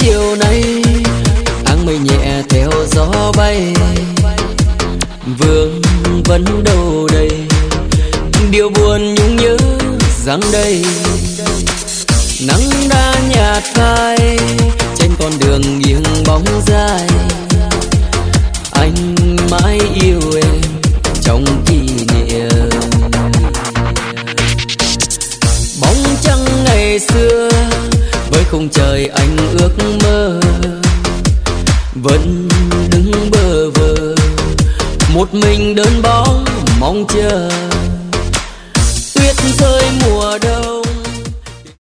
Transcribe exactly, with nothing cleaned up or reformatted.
chiều nay áng mây nhẹ theo gió bay, vương vấn đâu đây điều buồn nhung nhớ rằng đây. Nắng đã nhạt phai trên con đường nghiêng bóng dài, anh mãi yêu em trong kỷ niệm. Bóng trăng ngày xưa với khung trời anh ước mơ, vẫn đứng bơ vơ một mình đơn bóng mong chờ. Tuyết rơi mùa đông